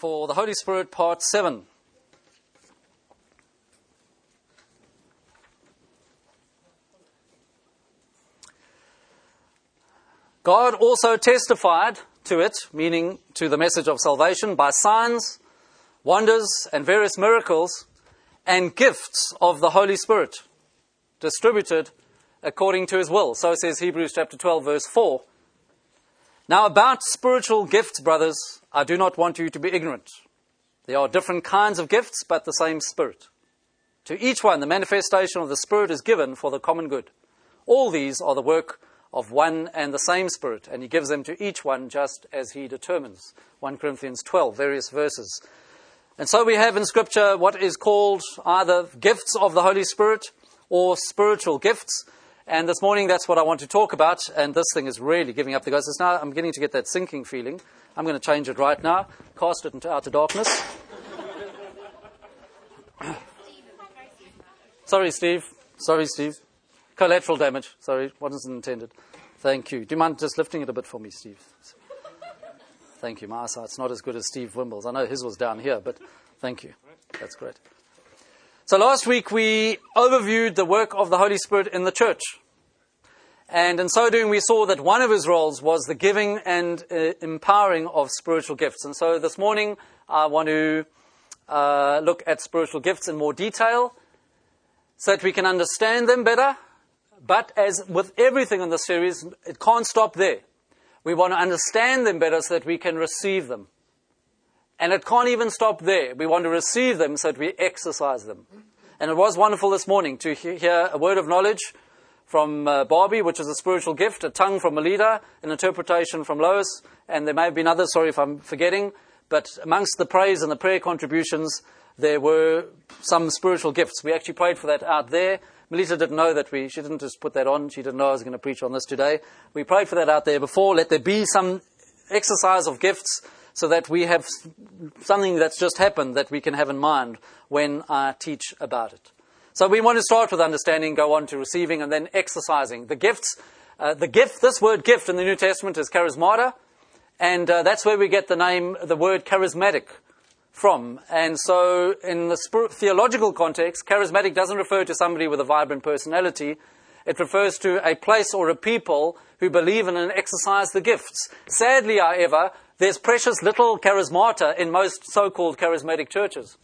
for the Holy Spirit, Part 7. God also testified to it, meaning to the message of salvation, by signs, wonders, and various miracles, and gifts of the Holy Spirit, distributed according to his will. So says Hebrews chapter 12, verse 4. Now about spiritual gifts, brothers, I do not want you to be ignorant. There are different kinds of gifts, but the same Spirit. To each one, the manifestation of the Spirit is given for the common good. All these are the work of one and the same Spirit, and he gives them to each one just as he determines. 1 Corinthians 12, various verses. And so we have in Scripture what is called either gifts of the Holy Spirit or spiritual gifts. And this morning, that's what I want to talk about. And this thing is really giving up the ghost. Now I'm beginning to get that sinking feeling. I'm going to change it right now. Cast it into outer darkness. Sorry, Steve. Collateral damage. Sorry, wasn't intended. Thank you. Do you mind just lifting it a bit for me, Steve? Thank you. My eyesight's not as good as Steve Wimble's. I know his was down here, but thank you. That's great. So last week we overviewed the work of the Holy Spirit in the church. And in so doing we saw that one of his roles was the giving and empowering of spiritual gifts. And so this morning I want to look at spiritual gifts in more detail so that we can understand them better. But as with everything in this series, it can't stop there. We want to understand them better so that we can receive them. And it can't even stop there. We want to receive them so that we exercise them. And it was wonderful this morning to hear a word of knowledge from Barbie, which is a spiritual gift, a tongue from Melita, an interpretation from Lois, and there may have been others, sorry if I'm forgetting. But amongst the praise and the prayer contributions, there were some spiritual gifts. We actually prayed for that out there. Melita didn't know that she didn't just put that on. She didn't know I was going to preach on this today. We prayed for that out there before. Let there be some exercise of gifts so that we have something that's just happened that we can have in mind when I teach about it. So we want to start with understanding, go on to receiving, and then exercising. The gifts, this word gift in the New Testament is charismata, and that's where we get the word charismatic from. And so in the theological context, charismatic doesn't refer to somebody with a vibrant personality. It refers to a place or a people who believe in and exercise the gifts. Sadly, however, there's precious little charismata in most so-called charismatic churches.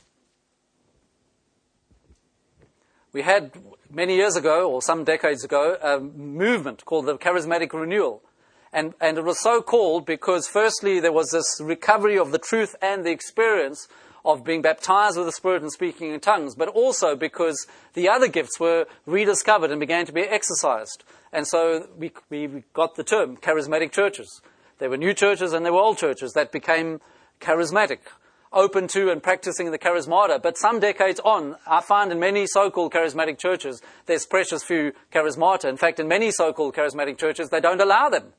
We had, many years ago, or some decades ago, a movement called the Charismatic Renewal. And it was so called because, firstly, there was this recovery of the truth and the experience of being baptized with the Spirit and speaking in tongues, but also because the other gifts were rediscovered and began to be exercised. And so we got the term charismatic churches. There were new churches and there were old churches that became charismatic, open to and practicing the charismata. But some decades on, I find in many so-called charismatic churches, there's precious few charismata. In fact, in many so-called charismatic churches, they don't allow them.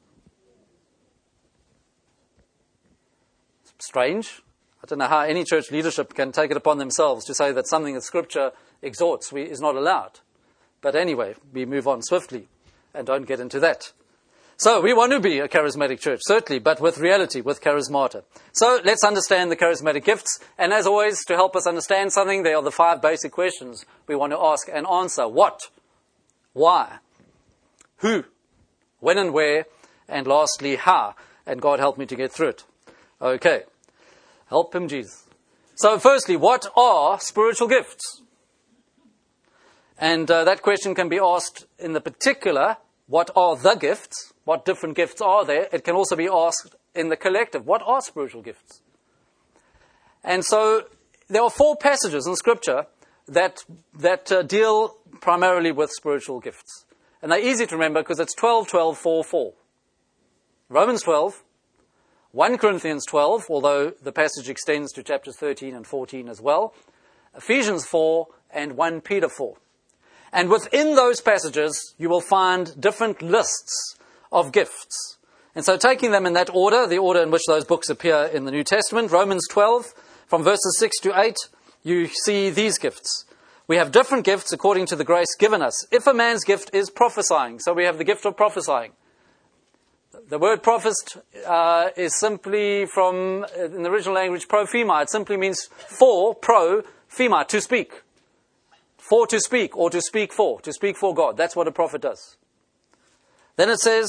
Strange. I don't know how any church leadership can take it upon themselves to say that something that Scripture exhorts is not allowed. But anyway, we move on swiftly and don't get into that. So we want to be a charismatic church, certainly, but with reality, with charismata. So let's understand the charismatic gifts. And as always, to help us understand something, there are the 5 basic questions we want to ask and answer. What? Why? Who? When and where? And lastly, how? And God help me to get through it. Okay. Help him, Jesus. So firstly, what are spiritual gifts? And that question can be asked in the particular, what are the gifts? What different gifts are there? It can also be asked in the collective, what are spiritual gifts? And so there are 4 passages in Scripture that deal primarily with spiritual gifts. And they're easy to remember because it's 12, 12, 4, 4. Romans 12, 1 Corinthians 12, although the passage extends to chapters 13 and 14 as well, Ephesians 4, and 1 Peter 4. And within those passages, you will find different lists of gifts. And so taking them in that order, the order in which those books appear in the New Testament, Romans 12, from verses 6 to 8, you see these gifts. We have different gifts according to the grace given us. If a man's gift is prophesying, so we have the gift of prophesying. The word prophet is simply from, in the original language, prophema. It simply means for, pro-phema, to speak. For to speak, or to speak for God. That's what a prophet does. Then it says,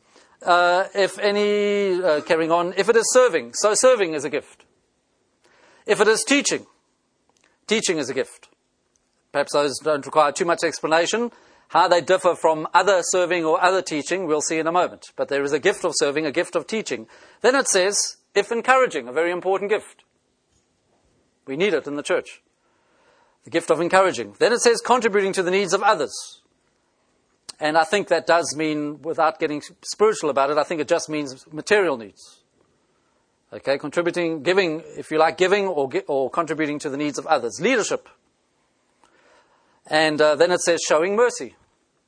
carrying on, if it is serving, so serving is a gift. If it is teaching, teaching is a gift. Perhaps those don't require too much explanation. How they differ from other serving or other teaching, we'll see in a moment. But there is a gift of serving, a gift of teaching. Then it says, if encouraging, a very important gift. We need it in the church. The gift of encouraging. Then it says, contributing to the needs of others. And I think that does mean, without getting spiritual about it, I think it just means material needs. Okay, contributing, giving, if you like, giving or contributing to the needs of others. Leadership. And then it says showing mercy.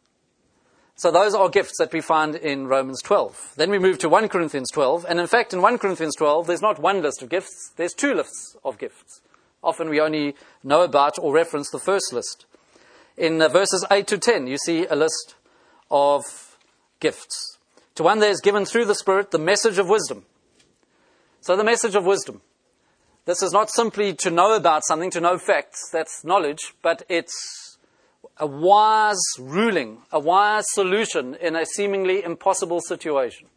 So those are gifts that we find in Romans 12. Then we move to 1 Corinthians 12. And in fact, in 1 Corinthians 12, there's not one list of gifts. There's two lists of gifts. Often we only know about or reference the first list. In verses 8 to 10, you see a list of gifts. To one there is given through the Spirit the message of wisdom. So the message of wisdom. This is not simply to know about something, to know facts. That's knowledge. But it's a wise ruling, a wise solution in a seemingly impossible situation.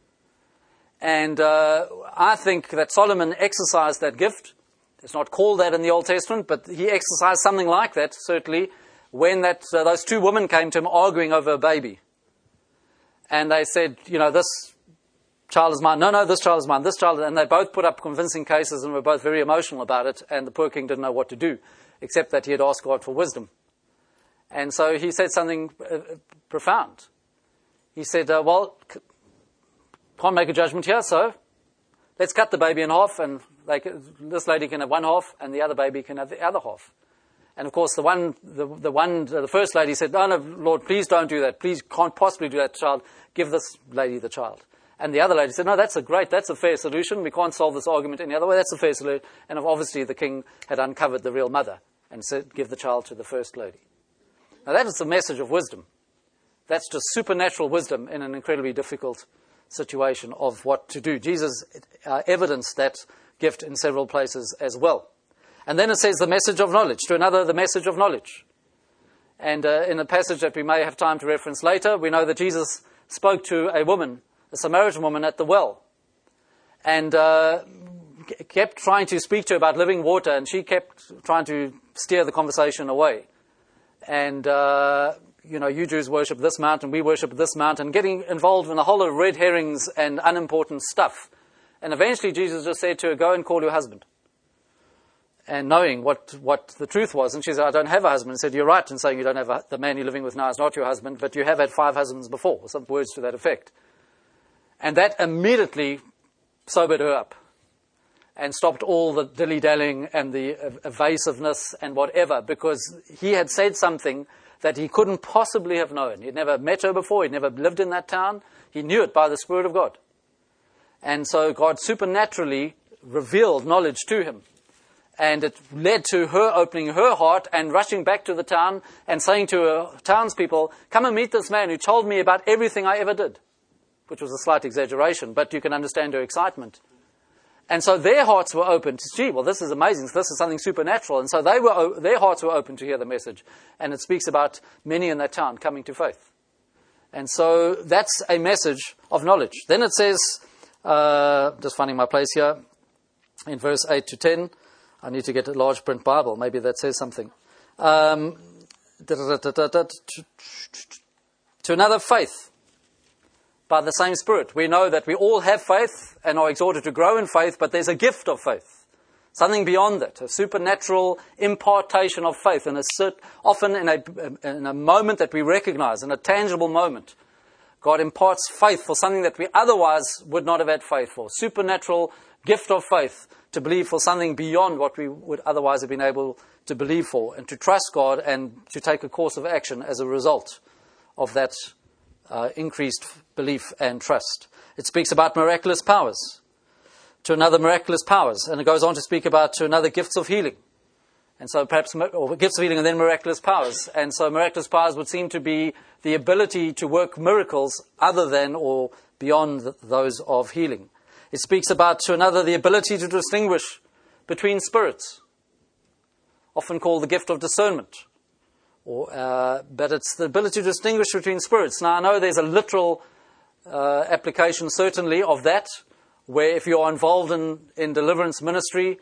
And I think that Solomon exercised that gift. It's not called that in the Old Testament, but he exercised something like that, certainly, when those two women came to him arguing over a baby. And they said, this child is mine. No, this child is mine. This child, and they both put up convincing cases and were both very emotional about it. And the poor king didn't know what to do, except that he had asked God for wisdom. And so he said something profound. He said, can't make a judgment here, so let's cut the baby in half, and this lady can have one half, and the other baby can have the other half. And of course, the first lady said, no, Lord, please don't do that. Please, can't possibly do that, child. Give this lady the child. And the other lady said, no, that's a fair solution. We can't solve this argument any other way. That's a fair solution. And obviously the king had uncovered the real mother and said, give the child to the first lady. Now that is the message of wisdom. That's just supernatural wisdom in an incredibly difficult situation of what to do. Jesus evidenced that gift in several places as well. And then it says the message of knowledge. To another, the message of knowledge. And in a passage that we may have time to reference later, we know that Jesus spoke to a woman, a Samaritan woman at the well, and kept trying to speak to her about living water, and she kept trying to steer the conversation away. And, you Jews worship this mountain, we worship this mountain, getting involved in a whole lot of red herrings and unimportant stuff. And eventually Jesus just said to her, go and call your husband. And knowing what the truth was. And she said, I don't have a husband. And said, you're right in saying you don't have the man you're living with now is not your husband, but you have had 5 husbands before, or some words to that effect. And that immediately sobered her up and stopped all the dilly-dallying and the evasiveness and whatever, because he had said something that he couldn't possibly have known. He'd never met her before. He'd never lived in that town. He knew it by the Spirit of God. And so God supernaturally revealed knowledge to him. And it led to her opening her heart and rushing back to the town and saying to her townspeople, come and meet this man who told me about everything I ever did. Which was a slight exaggeration, but you can understand her excitement. And so their hearts were open to, gee, well, this is amazing. This is something supernatural. And so their hearts were open to hear the message. And it speaks about many in that town coming to faith. And so that's a message of knowledge. Then it says, just finding my place here, in verse 8 to 10, I need to get a large print Bible. Maybe that says something. To another, faith. By the same Spirit. We know that we all have faith and are exhorted to grow in faith, but there's a gift of faith. Something beyond that, a supernatural impartation of faith, and often in a moment that we recognize, in a tangible moment. God imparts faith for something that we otherwise would not have had faith for. Supernatural gift of faith to believe for something beyond what we would otherwise have been able to believe for, and to trust God and to take a course of action as a result of that increased belief and trust. It speaks about miraculous powers. To another, miraculous powers. And it goes on to speak about to another, gifts of healing. And so perhaps, or gifts of healing and then miraculous powers. And so miraculous powers would seem to be the ability to work miracles other than or beyond those of healing. It speaks about, to another, the ability to distinguish between spirits, often called the gift of discernment. But it's the ability to distinguish between spirits. Now, I know there's a literal application, certainly, of that, where if you're involved in deliverance ministry,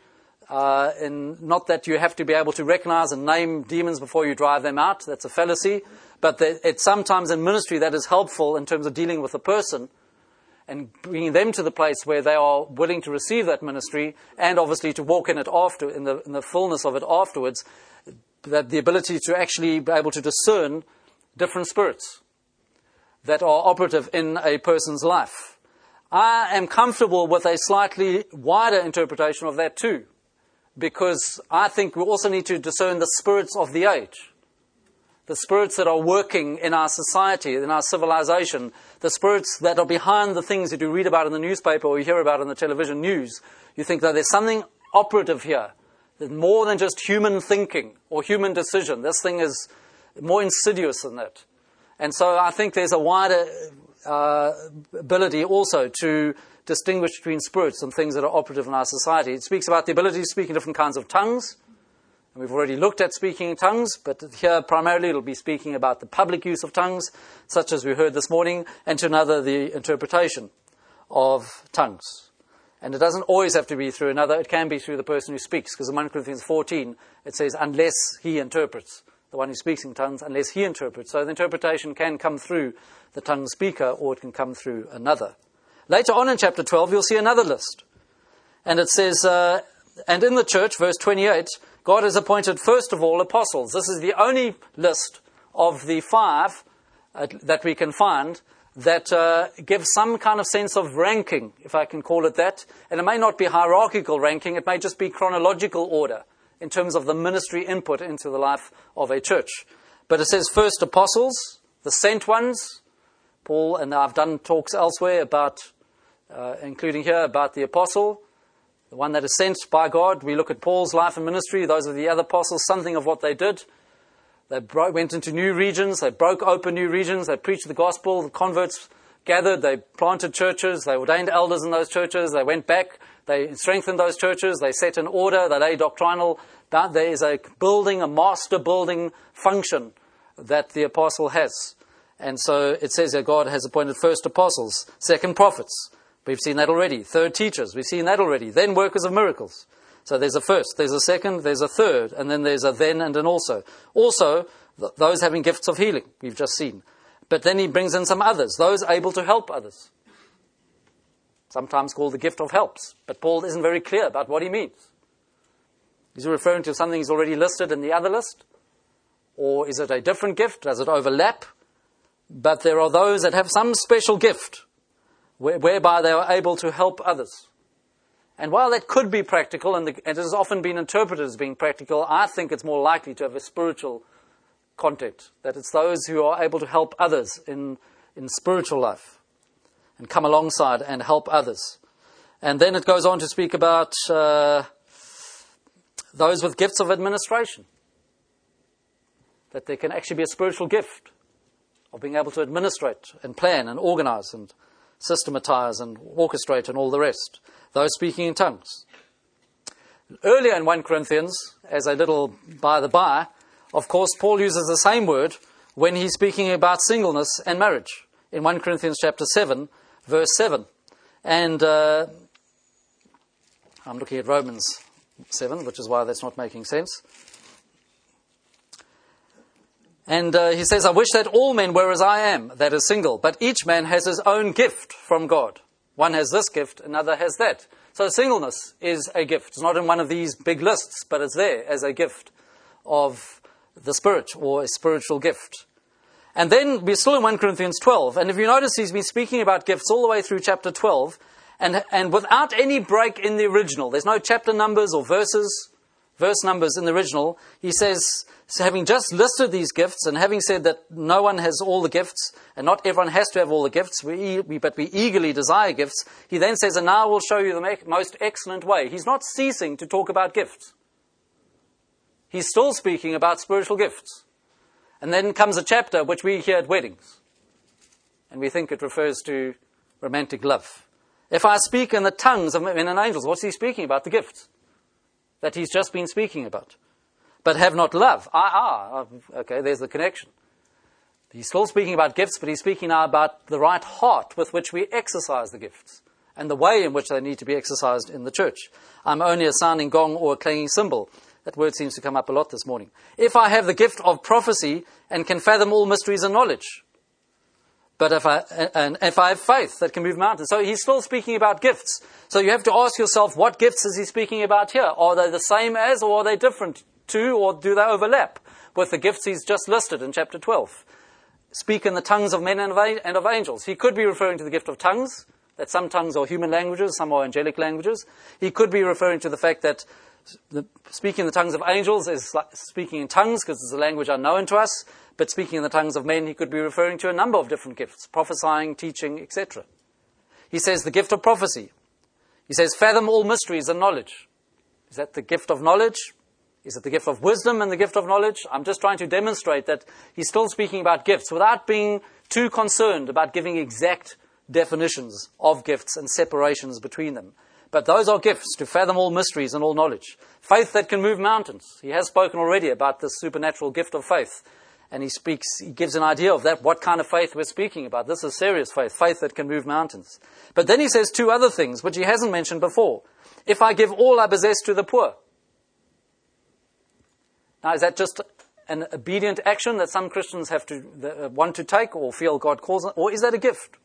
not that you have to be able to recognize and name demons before you drive them out. That's a fallacy. But it's sometimes in ministry that is helpful in terms of dealing with a person and bringing them to the place where they are willing to receive that ministry and obviously to walk in it after, in the fullness of it afterwards, that the ability to actually be able to discern different spirits that are operative in a person's life. I am comfortable with a slightly wider interpretation of that too, because I think we also need to discern the spirits of the age, the spirits that are working in our society, in our civilization, the spirits that are behind the things that you read about in the newspaper or you hear about in the television news. You think that there's something operative here, that more than just human thinking or human decision. This thing is more insidious than that. And so I think there's a wider ability also to distinguish between spirits and things that are operative in our society. It speaks about the ability to speak in different kinds of tongues. And we've already looked at speaking in tongues, but here primarily it'll be speaking about the public use of tongues, such as we heard this morning, and to another, the interpretation of tongues. And it doesn't always have to be through another. It can be through the person who speaks, because in 1 Corinthians 14, it says, unless he interprets, the one who speaks in tongues, unless he interprets. So the interpretation can come through the tongue speaker, or it can come through another. Later on in chapter 12, you'll see another list. And it says, and in the church, verse 28, God has appointed first of all apostles. This is the only list of the 5 that we can find that gives some kind of sense of ranking, if I can call it that. And it may not be hierarchical ranking, it may just be chronological order in terms of the ministry input into the life of a church. But it says first apostles, the sent ones. Paul, and I've done talks elsewhere about, including here, about the apostle, the one that is sent by God. We look at Paul's life and ministry. Those are the other apostles, something of what they did. They went into new regions. They broke open new regions. They preached the gospel. The converts gathered. They planted churches. They ordained elders in those churches. They went back. They strengthened those churches. They set in order. They laid doctrinal. There is a building, a master building function that the apostle has. And so it says that God has appointed first apostles, second prophets. We've seen that already. Third teachers. We've seen that already. Then workers of miracles. So there's a first, there's a second, there's a third, and then there's a then and an also. Also, those having gifts of healing, we've just seen. But then he brings in some others, those able to help others. Sometimes called the gift of helps. But Paul isn't very clear about what he means. Is he referring to something he's already listed in the other list? Or is it a different gift? Does it overlap? But there are those that have some special gift whereby they are able to help others. And while that could be practical, and it has often been interpreted as being practical, I think it's more likely to have a spiritual content, that it's those who are able to help others in spiritual life and come alongside and help others. And then it goes on to speak about those with gifts of administration, that there can actually be a spiritual gift of being able to administrate and plan and organize and systematize and orchestrate and all the rest. Those speaking in tongues. Earlier in 1 Corinthians, as a little by the by, of course, Paul uses the same word when he's speaking about singleness and marriage. In 1 Corinthians chapter 7, verse 7. And I'm looking at Romans 7, which is why that's not making sense. And he says, I wish that all men were as I am, that is single, but each man has his own gift from God. One has this gift, another has that. So singleness is a gift. It's not in one of these big lists, but it's there as a gift of the Spirit, or a spiritual gift. And then we're still in 1 Corinthians 12. And if you notice, he's been speaking about gifts all the way through chapter 12, and without any break in the original. There's no chapter numbers or verse numbers in the original. He says, so having just listed these gifts, and having said that no one has all the gifts, and not everyone has to have all the gifts, but we eagerly desire gifts, he then says, and now I will show you the most excellent way. He's not ceasing to talk about gifts. He's still speaking about spiritual gifts. And then comes a chapter which we hear at weddings. And we think it refers to romantic love. If I speak in the tongues of men and angels, what's he speaking about? The gifts that he's just been speaking about. But have not love. Okay, there's the connection. He's still speaking about gifts, but he's speaking now about the right heart with which we exercise the gifts and the way in which they need to be exercised in the church. I'm only a sounding gong or a clanging cymbal. That word seems to come up a lot this morning. If I have the gift of prophecy and can fathom all mysteries and knowledge, but if I have faith that can move mountains. So he's still speaking about gifts. So you have to ask yourself, what gifts is he speaking about here? Are they the same as, or are they different to, or do they overlap with the gifts he's just listed in chapter 12? Speak in the tongues of men and of angels. He could be referring to the gift of tongues, that some tongues are human languages, some are angelic languages. He could be referring to the fact that speaking in the tongues of angels is like speaking in tongues because it's a language unknown to us. But speaking in the tongues of men, he could be referring to a number of different gifts, prophesying, teaching, etc. He says the gift of prophecy. He says fathom all mysteries and knowledge. Is that the gift of knowledge? Is it the gift of wisdom and the gift of knowledge? I'm just trying to demonstrate that he's still speaking about gifts without being too concerned about giving exact definitions of gifts and separations between them. But those are gifts, to fathom all mysteries and all knowledge. Faith that can move mountains. He has spoken already about this supernatural gift of faith. And he gives an idea of that, what kind of faith we're speaking about. This is serious faith, faith that can move mountains. But then he says two other things, which he hasn't mentioned before. If I give all I possess to the poor. Now, is that just an obedient action that some Christians have to want to take or feel God calls them? Or is that a gift?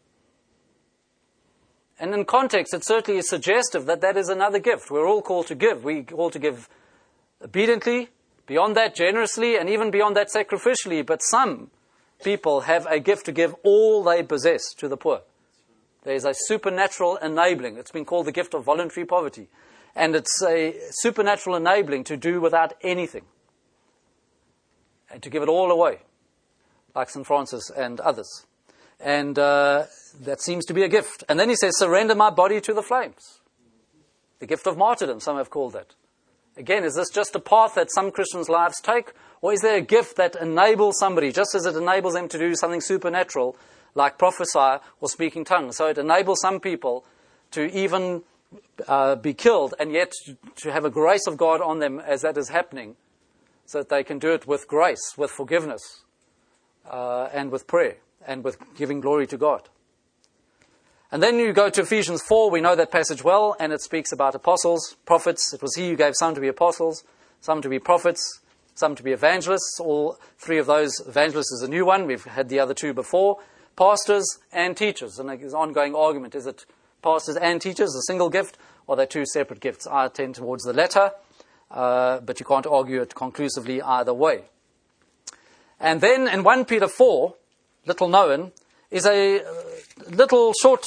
And in context, it certainly is suggestive that that is another gift. We're all called to give. We're called to give obediently, beyond that generously, and even beyond that sacrificially. But some people have a gift to give all they possess to the poor. There is a supernatural enabling. It's been called the gift of voluntary poverty. And it's a supernatural enabling to do without anything. And to give it all away, like St. Francis and others. And that seems to be a gift. And then he says, surrender my body to the flames. The gift of martyrdom, some have called that. Again, is this just a path that some Christians' lives take? Or is there a gift that enables somebody, just as it enables them to do something supernatural, like prophesy or speak in tongues? So it enables some people to even be killed, and yet to have a grace of God on them as that is happening, so that they can do it with grace, with forgiveness, and with prayer, and with giving glory to God. And then you go to Ephesians 4, we know that passage well, and it speaks about apostles, prophets. It was he who gave some to be apostles, some to be prophets, some to be evangelists. All three of those, evangelists is a new one. We've had the other two before. Pastors and teachers. And there's an ongoing argument. Is it pastors and teachers, a single gift, or are they two separate gifts? I tend towards the latter. But you can't argue it conclusively either way. And then in 1 Peter 4, little known, is a little short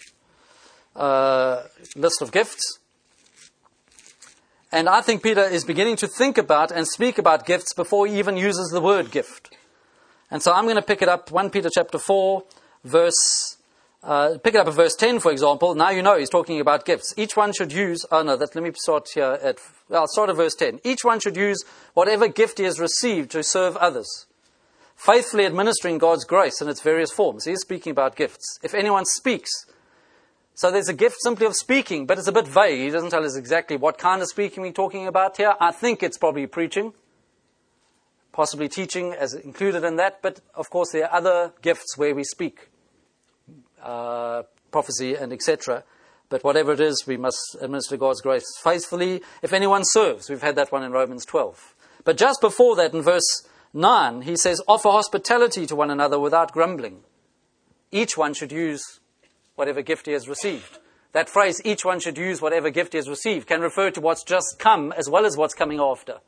list of gifts. And I think Peter is beginning to think about and speak about gifts before he even uses the word gift. And so I'm going to pick it up, 1 Peter chapter 4, pick it up at verse 10, for example. Now you know he's talking about gifts. Each one should use, let me start here I'll start at verse 10. Each one should use whatever gift he has received to serve others, faithfully administering God's grace in its various forms. He's speaking about gifts. If anyone speaks, so there's a gift simply of speaking, but it's a bit vague. He doesn't tell us exactly what kind of speaking we're talking about here. I think it's probably preaching, possibly teaching as included in that, but of course there are other gifts where we speak, prophecy and etc. But whatever it is, we must administer God's grace faithfully. If anyone serves, we've had that one in Romans 12. But just before that, in verse 9, he says, offer hospitality to one another without grumbling. Each one should use whatever gift he has received. That phrase, each one should use whatever gift he has received, can refer to what's just come as well as what's coming after.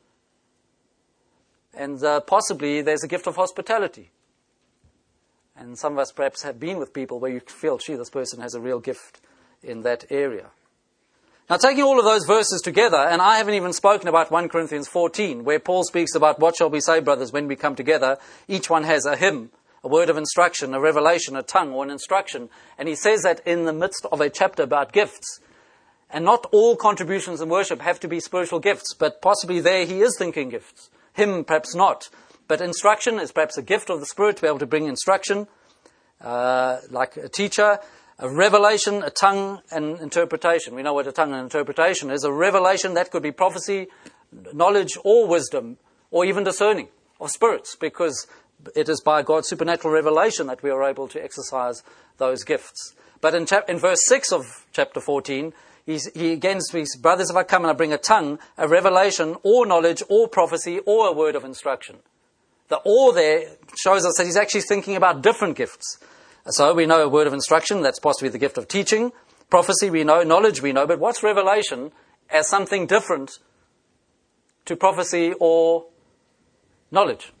And possibly there's a gift of hospitality. And some of us perhaps have been with people where you feel, this person has a real gift in that area. Now, taking all of those verses together, and I haven't even spoken about 1 Corinthians 14, where Paul speaks about what shall we say, brothers, when we come together. Each one has a hymn, a word of instruction, a revelation, a tongue, or an instruction. And he says that in the midst of a chapter about gifts. And not all contributions in worship have to be spiritual gifts, but possibly there he is thinking gifts. Hymn, perhaps not. But instruction is perhaps a gift of the Spirit to be able to bring instruction, like a teacher. A revelation, a tongue, and interpretation. We know what a tongue and interpretation is. A revelation, that could be prophecy, knowledge, or wisdom, or even discerning of spirits, because it is by God's supernatural revelation that we are able to exercise those gifts. But in verse 6 of chapter 14, he again speaks, brothers, if I come and I bring a tongue, a revelation, or knowledge, or prophecy, or a word of instruction. The or there shows us that he's actually thinking about different gifts. So we know a word of instruction, that's possibly the gift of teaching. Prophecy we know, knowledge we know, but what's revelation as something different to prophecy or knowledge?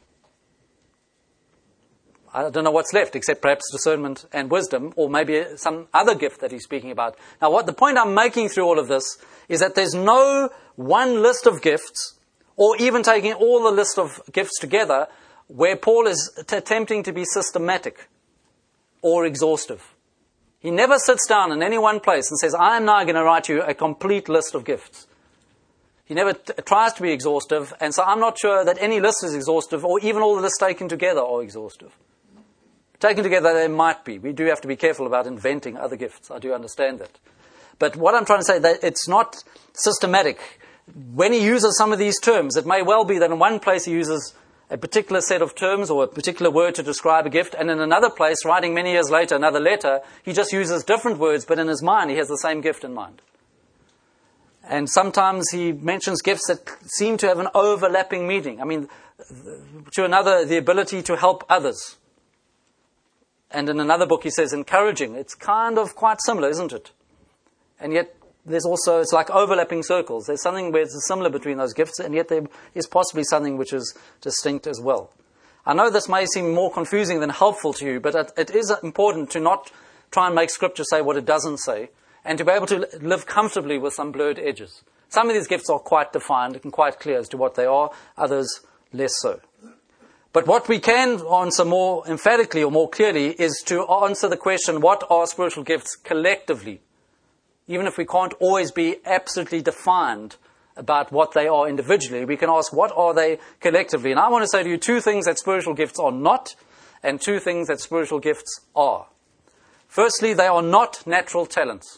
I don't know what's left, except perhaps discernment and wisdom, or maybe some other gift that he's speaking about. Now, the point I'm making through all of this is that there's no one list of gifts, or even taking all the list of gifts together, where Paul is attempting to be systematic or exhaustive. He never sits down in any one place and says, I am now going to write you a complete list of gifts. He never tries to be exhaustive, and so I'm not sure that any list is exhaustive, or even all the lists taken together are exhaustive. Taken together, they might be. We do have to be careful about inventing other gifts. I do understand that. But what I'm trying to say, that it's not systematic. When he uses some of these terms, it may well be that in one place he uses a particular set of terms or a particular word to describe a gift, and in another place, writing many years later, another letter, he just uses different words, but in his mind he has the same gift in mind. And sometimes he mentions gifts that seem to have an overlapping meaning. I mean, to another, the ability to help others. And in another book he says encouraging. It's kind of quite similar, isn't it? And yet there's also, it's like overlapping circles. There's something where it's similar between those gifts, and yet there is possibly something which is distinct as well. I know this may seem more confusing than helpful to you, but it is important to not try and make Scripture say what it doesn't say, and to be able to live comfortably with some blurred edges. Some of these gifts are quite defined and quite clear as to what they are, others less so. But what we can answer more emphatically or more clearly is to answer the question, what are spiritual gifts collectively? Even if we can't always be absolutely defined about what they are individually, we can ask, what are they collectively? And I want to say to you two things that spiritual gifts are not, and two things that spiritual gifts are. Firstly, they are not natural talents.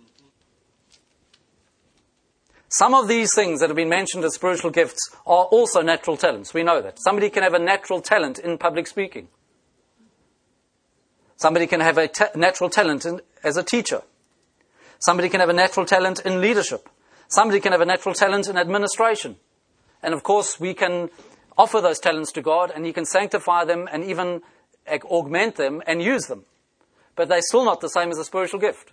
Some of these things that have been mentioned as spiritual gifts are also natural talents. We know that. Somebody can have a natural talent in public speaking. Somebody can have a natural talent as a teacher. Somebody can have a natural talent in leadership. Somebody can have a natural talent in administration. And of course, we can offer those talents to God, and He can sanctify them and even augment them and use them. But they're still not the same as a spiritual gift.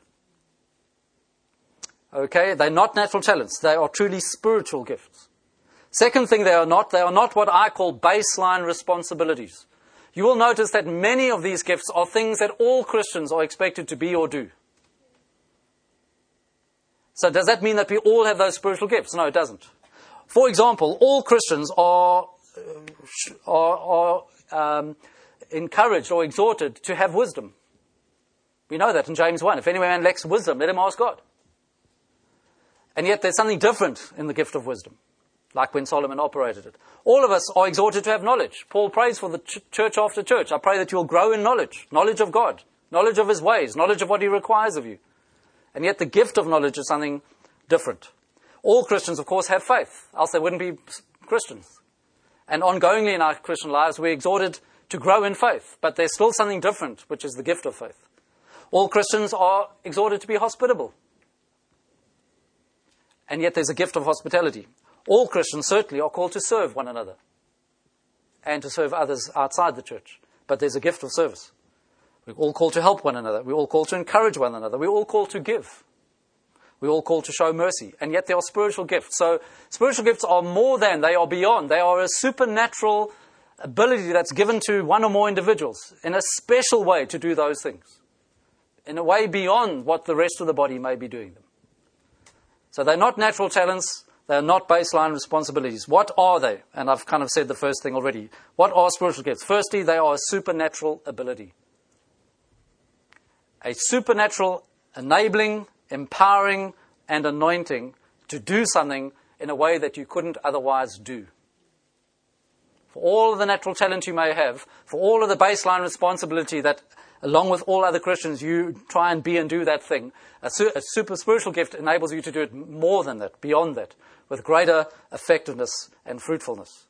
Okay, they're not natural talents. They are truly spiritual gifts. Second thing they are not what I call baseline responsibilities. You will notice that many of these gifts are things that all Christians are expected to be or do. So does that mean that we all have those spiritual gifts? No, it doesn't. For example, all Christians are encouraged or exhorted to have wisdom. We know that in James 1. If any man lacks wisdom, let him ask God. And yet there's something different in the gift of wisdom, like when Solomon operated it. All of us are exhorted to have knowledge. Paul prays for the church after church. I pray that you'll grow in knowledge of God, knowledge of His ways, knowledge of what He requires of you. And yet the gift of knowledge is something different. All Christians, of course, have faith, else they wouldn't be Christians. And ongoingly in our Christian lives, we're exhorted to grow in faith. But there's still something different, which is the gift of faith. All Christians are exhorted to be hospitable. And yet there's a gift of hospitality. All Christians certainly are called to serve one another and to serve others outside the church. But there's a gift of service. We're all called to help one another. We're all called to encourage one another. We're all called to give. We're all called to show mercy. And yet there are spiritual gifts. So spiritual gifts are more than, they are beyond. They are a supernatural ability that's given to one or more individuals in a special way to do those things. In a way beyond what the rest of the body may be doing them. So they're not natural talents. They're not baseline responsibilities. What are they? And I've kind of said the first thing already. What are spiritual gifts? Firstly, they are a supernatural ability. A supernatural enabling, empowering, and anointing to do something in a way that you couldn't otherwise do. For all of the natural talent you may have, for all of the baseline responsibility that along with all other Christians, you try and be and do that thing. A super spiritual gift enables you to do it more than that, beyond that, with greater effectiveness and fruitfulness.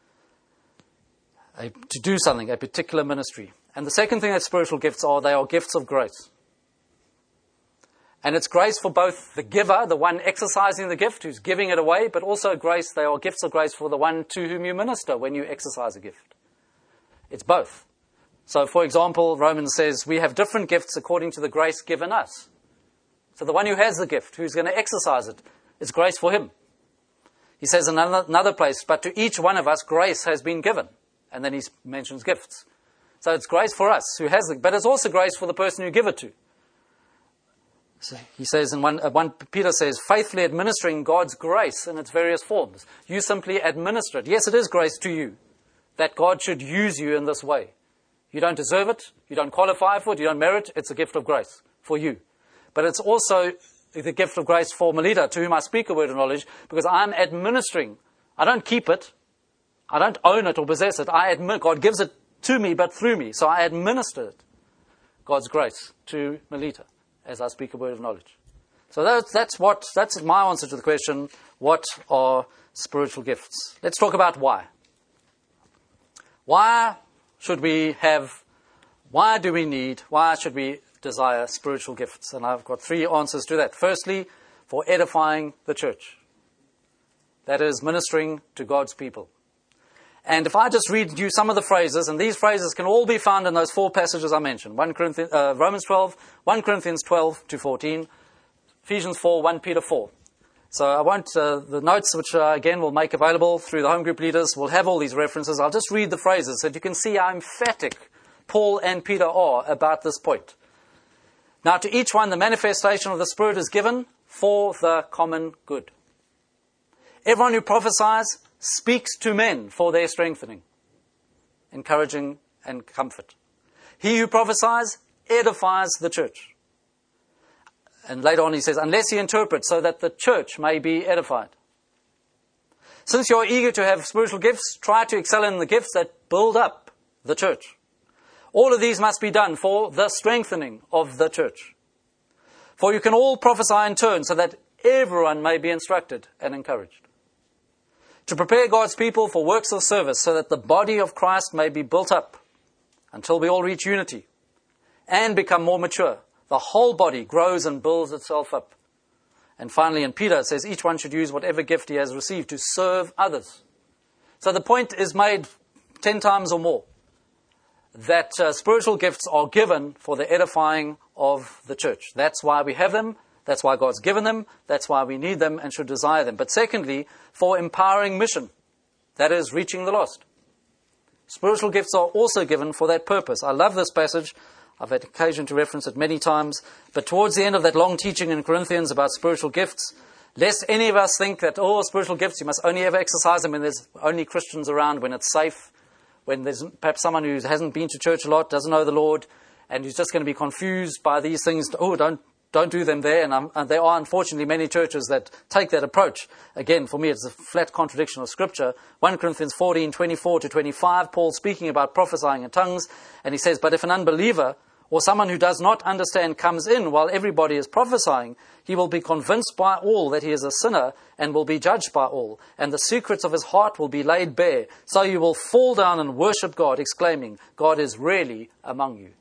To do something, a particular ministry. And the second thing that spiritual gifts are, they are gifts of grace. And it's grace for both the giver, the one exercising the gift, who's giving it away, but also grace, they are gifts of grace for the one to whom you minister when you exercise a gift. It's both. So, for example, Romans says we have different gifts according to the grace given us. So the one who has the gift, who's going to exercise it, it's grace for him. He says in another place, but to each one of us grace has been given. And then he mentions gifts. So it's grace for us who has it, but it's also grace for the person you give it to. So he says in 1 Peter says, faithfully administering God's grace in its various forms. You simply administer it. Yes, it is grace to you that God should use you in this way. You don't deserve it. You don't qualify for it. You don't merit it. It's a gift of grace for you. But it's also the gift of grace for Melita, to whom I speak a word of knowledge, because I'm administering. I don't keep it. I don't own it or possess it. God gives it to me, but through me. So I administer it, God's grace, to Melita as I speak a word of knowledge. So that's my answer to the question, what are spiritual gifts? Let's talk about why. Why should we desire spiritual gifts? And I've got 3 answers to that. Firstly, for edifying the church. That is, ministering to God's people. And if I just read you some of the phrases, and these phrases can all be found in those 4 passages I mentioned. Romans 12, 1 Corinthians 12 to 14, Ephesians 4, 1 Peter 4. So I won't, the notes which again we'll make available through the home group leaders will have all these references. I'll just read the phrases so that you can see how emphatic Paul and Peter are about this point. Now to each one the manifestation of the Spirit is given for the common good. Everyone who prophesies speaks to men for their strengthening, encouraging and comfort. He who prophesies edifies the church. And later on he says, unless he interprets, so that the church may be edified. Since you're eager to have spiritual gifts, try to excel in the gifts that build up the church. All of these must be done for the strengthening of the church. For you can all prophesy in turn, so that everyone may be instructed and encouraged. To prepare God's people for works of service, so that the body of Christ may be built up until we all reach unity and become more mature. The whole body grows and builds itself up. And finally, in Peter, it says each one should use whatever gift he has received to serve others. So the point is made 10 times or more that spiritual gifts are given for the edifying of the church. That's why we have them. That's why God's given them. That's why we need them and should desire them. But secondly, for empowering mission. That is, reaching the lost. Spiritual gifts are also given for that purpose. I love this passage. I've had occasion to reference it many times. But towards the end of that long teaching in Corinthians about spiritual gifts, lest any of us think that, spiritual gifts, you must only ever exercise them when there's only Christians around, when it's safe, when there's perhaps someone who hasn't been to church a lot, doesn't know the Lord, and who's just going to be confused by these things. Don't do them there. And there are, unfortunately, many churches that take that approach. Again, for me, it's a flat contradiction of Scripture. 1 Corinthians 14, 24 to 25, Paul speaking about prophesying in tongues, and he says, but if an unbeliever or someone who does not understand comes in while everybody is prophesying, he will be convinced by all that he is a sinner and will be judged by all. And the secrets of his heart will be laid bare. So you will fall down and worship God, exclaiming, God is really among you.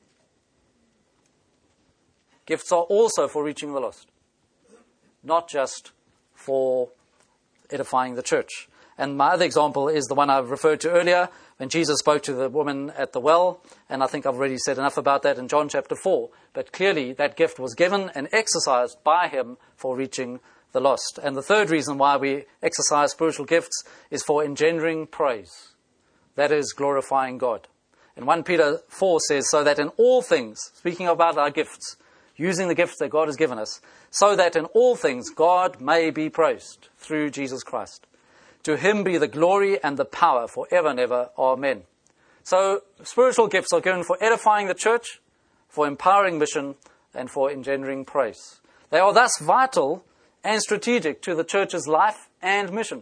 Gifts are also for reaching the lost, not just for edifying the church. And my other example is the one I referred to earlier, when Jesus spoke to the woman at the well, and I think I've already said enough about that in John chapter 4. But clearly that gift was given and exercised by him for reaching the lost. And the third reason why we exercise spiritual gifts is for engendering praise. That is, glorifying God. And 1 Peter 4 says, so that in all things, speaking about our gifts, using the gifts that God has given us, so that in all things God may be praised through Jesus Christ. To him be the glory and the power forever and ever. Amen. So spiritual gifts are given for edifying the church, for empowering mission, and for engendering praise. They are thus vital and strategic to the church's life and mission.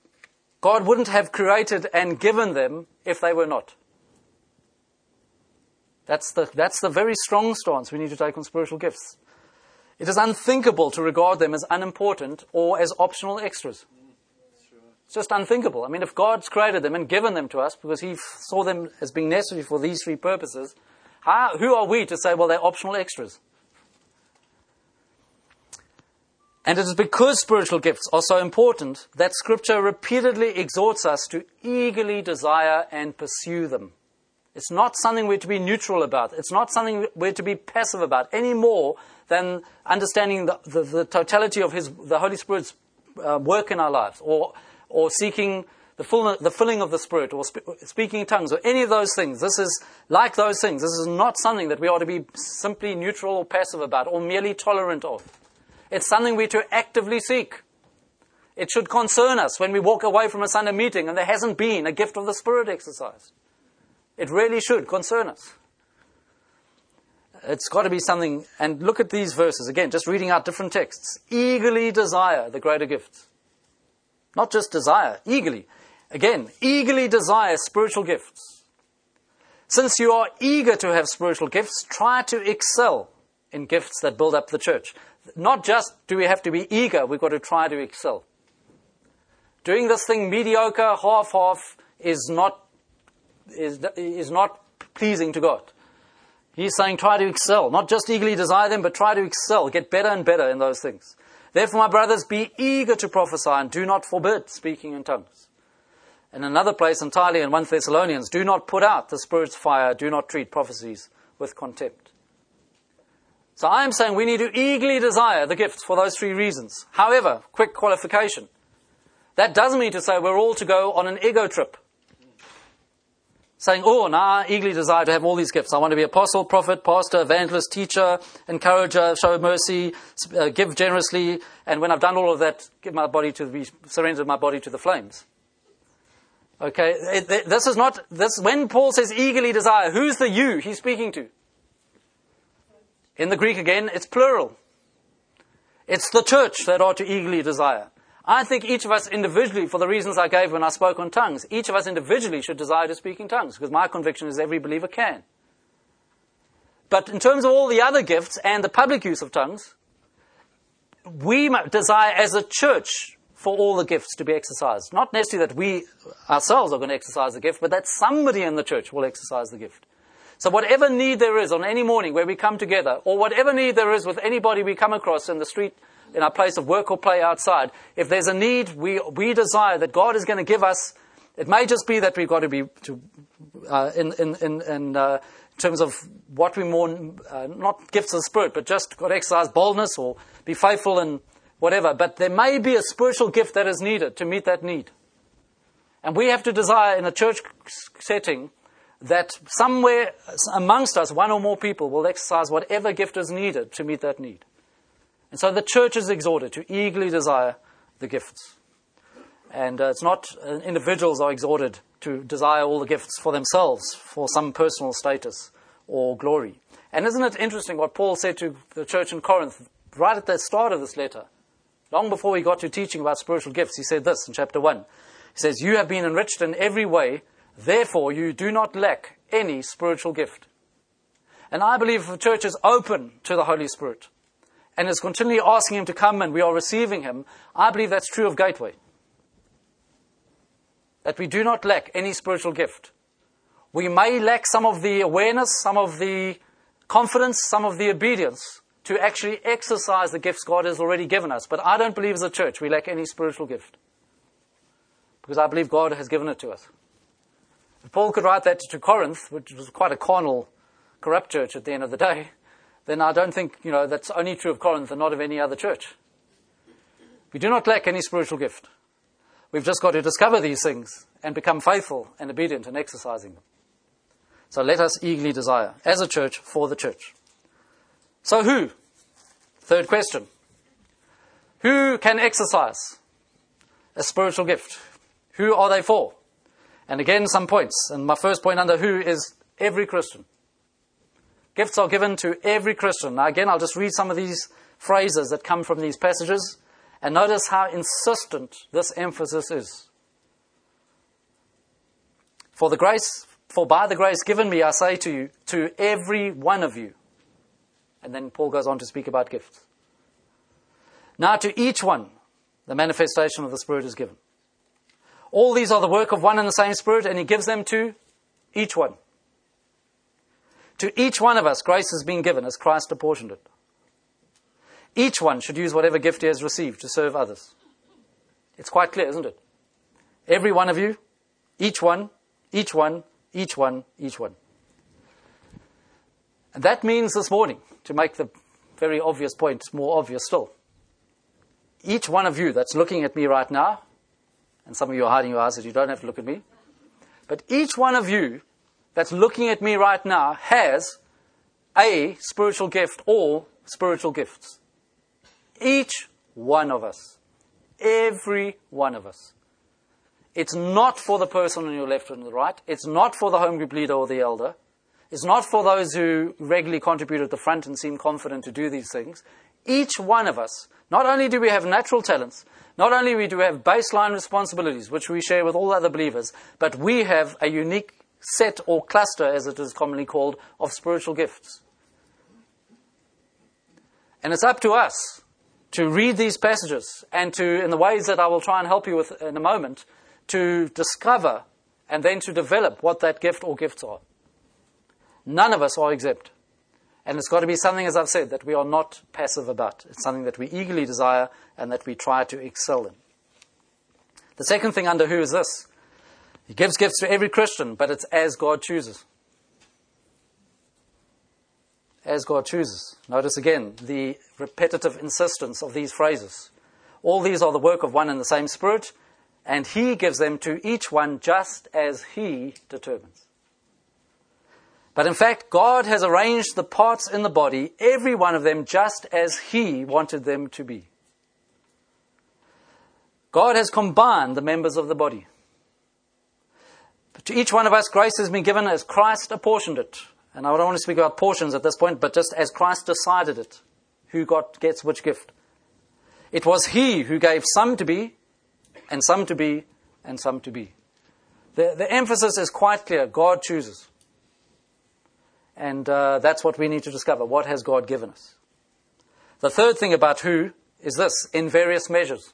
God wouldn't have created and given them if they were not. That's the very strong stance we need to take on spiritual gifts. It is unthinkable to regard them as unimportant or as optional extras. It's just unthinkable. I mean, if God's created them and given them to us because He saw them as being necessary for these three purposes, who are we to say, well, they're optional extras? And it is because spiritual gifts are so important that Scripture repeatedly exhorts us to eagerly desire and pursue them. It's not something we're to be neutral about. It's not something we're to be passive about any more than understanding the totality of the Holy Spirit's work in our lives, or seeking the filling of the Spirit, or speaking in tongues, or any of those things. This is like those things. This is not something that we ought to be simply neutral or passive about, or merely tolerant of. It's something we're to actively seek. It should concern us when we walk away from a Sunday meeting and there hasn't been a gift of the Spirit exercised. It really should concern us. It's got to be something, and look at these verses, again, just reading out different texts. Eagerly desire the greater gifts. Not just desire, eagerly. Again, eagerly desire spiritual gifts. Since you are eager to have spiritual gifts, try to excel in gifts that build up the church. Not just do we have to be eager, we've got to try to excel. Doing this thing mediocre, half-half, is not pleasing to God. He's saying try to excel. Not just eagerly desire them, but try to excel. Get better and better in those things. Therefore, my brothers, be eager to prophesy and do not forbid speaking in tongues. In another place entirely in 1 Thessalonians, do not put out the Spirit's fire. Do not treat prophecies with contempt. So I am saying we need to eagerly desire the gifts for those three reasons. However, quick qualification. That doesn't mean to say we're all to go on an ego trip. Saying, I eagerly desire to have all these gifts. I want to be apostle, prophet, pastor, evangelist, teacher, encourager, show mercy, give generously, and when I've done all of that, surrender my body to the flames. Okay, this is not, when Paul says eagerly desire, who's the you he's speaking to? In the Greek again, it's plural. It's the church that ought to eagerly desire. I think each of us individually, for the reasons I gave when I spoke on tongues, each of us individually should desire to speak in tongues, because my conviction is every believer can. But in terms of all the other gifts and the public use of tongues, we desire as a church for all the gifts to be exercised. Not necessarily that we ourselves are going to exercise the gift, but that somebody in the church will exercise the gift. So whatever need there is on any morning where we come together, or whatever need there is with anybody we come across in the street, in our place of work or play outside, if there's a need, we desire that God is going to give us. It may just be that we've got to be in terms of what we mourn, not gifts of the Spirit, but just got to exercise boldness or be faithful and whatever. But there may be a spiritual gift that is needed to meet that need. And we have to desire in a church setting that somewhere amongst us, one or more people will exercise whatever gift is needed to meet that need. And so the church is exhorted to eagerly desire the gifts. And it's not individuals are exhorted to desire all the gifts for themselves, for some personal status or glory. And isn't it interesting what Paul said to the church in Corinth right at the start of this letter? Long before he got to teaching about spiritual gifts, he said this in chapter 1. He says, you have been enriched in every way, therefore you do not lack any spiritual gift. And I believe if the church is open to the Holy Spirit, and is continually asking Him to come and we are receiving Him, I believe that's true of Gateway. That we do not lack any spiritual gift. We may lack some of the awareness, some of the confidence, some of the obedience to actually exercise the gifts God has already given us. But I don't believe as a church we lack any spiritual gift. Because I believe God has given it to us. If Paul could write that to Corinth, which was quite a carnal, corrupt church at the end of the day, then I don't think, that's only true of Corinth and not of any other church. We do not lack any spiritual gift. We've just got to discover these things and become faithful and obedient in exercising them. So let us eagerly desire, as a church, for the church. So who? Third question. Who can exercise a spiritual gift? Who are they for? And again, some points. And my first point under who is every Christian. Gifts are given to every Christian. Now again, I'll just read some of these phrases that come from these passages and notice how insistent this emphasis is. For the grace For by the grace given me, I say to you, to every one of you. And then Paul goes on to speak about gifts. Now to each one, the manifestation of the Spirit is given. All these are the work of one and the same Spirit, and he gives them to each one. To each one of us, grace has been given as Christ apportioned it. Each one should use whatever gift he has received to serve others. It's quite clear, isn't it? Every one of you, each one, each one, each one, each one. And that means this morning, to make the very obvious point more obvious still, each one of you that's looking at me right now, and some of you are hiding your eyes, so you don't have to look at me, but each one of you that's looking at me right now has a spiritual gift or spiritual gifts. Each one of us. Every one of us. It's not for the person on your left and the right. It's not for the home group leader or the elder. It's not for those who regularly contribute at the front and seem confident to do these things. Each one of us, not only do we have natural talents, not only do we have baseline responsibilities, which we share with all other believers, but we have a unique set or cluster, as it is commonly called, of spiritual gifts. And it's up to us to read these passages and to, in the ways that I will try and help you with in a moment, to discover and then to develop what that gift or gifts are. None of us are exempt. And it's got to be something, as I've said, that we are not passive about. It's something that we eagerly desire and that we try to excel in. The second thing under who is this? He gives gifts to every Christian, but it's as God chooses. As God chooses. Notice again the repetitive insistence of these phrases. All these are the work of one and the same Spirit, and he gives them to each one just as he determines. But in fact, God has arranged the parts in the body, every one of them, just as he wanted them to be. God has combined the members of the body. But to each one of us, grace has been given as Christ apportioned it. And I don't want to speak about portions at this point, but just as Christ decided it, who gets which gift. It was he who gave some to be, and some to be, and some to be. The emphasis is quite clear. God chooses. And that's what we need to discover. What has God given us? The third thing about who is this, in various measures.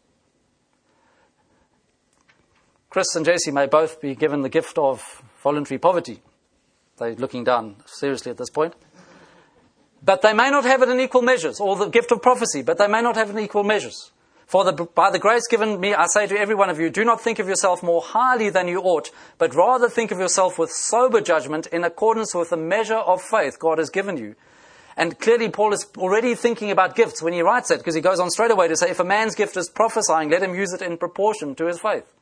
Chris and Jesse may both be given the gift of voluntary poverty. They're looking down seriously at this point. But they may not have it in equal measures, or the gift of prophecy, but they may not have it in equal measures. By the grace given me, I say to every one of you, do not think of yourself more highly than you ought, but rather think of yourself with sober judgment in accordance with the measure of faith God has given you. And clearly Paul is already thinking about gifts when he writes that, because he goes on straight away to say, if a man's gift is prophesying, let him use it in proportion to his faith.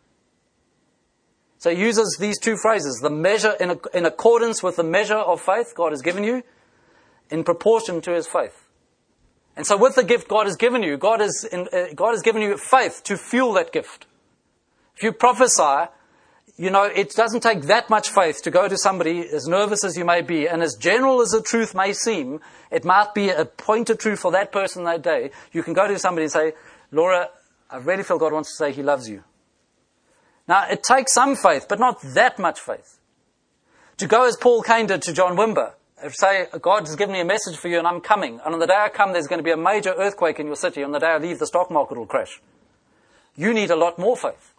So he uses these two phrases, the measure in accordance with the measure of faith God has given you, in proportion to his faith. And so with the gift God has given you, God has given you faith to fuel that gift. If you prophesy, it doesn't take that much faith to go to somebody, as nervous as you may be, and as general as the truth may seem, it might be a point of truth for that person that day. You can go to somebody and say, Laura, I really feel God wants to say he loves you. Now, it takes some faith, but not that much faith. To go as Paul Cain did to John Wimber, say, God has given me a message for you and I'm coming. And on the day I come, there's going to be a major earthquake in your city. On the day I leave, the stock market will crash. You need a lot more faith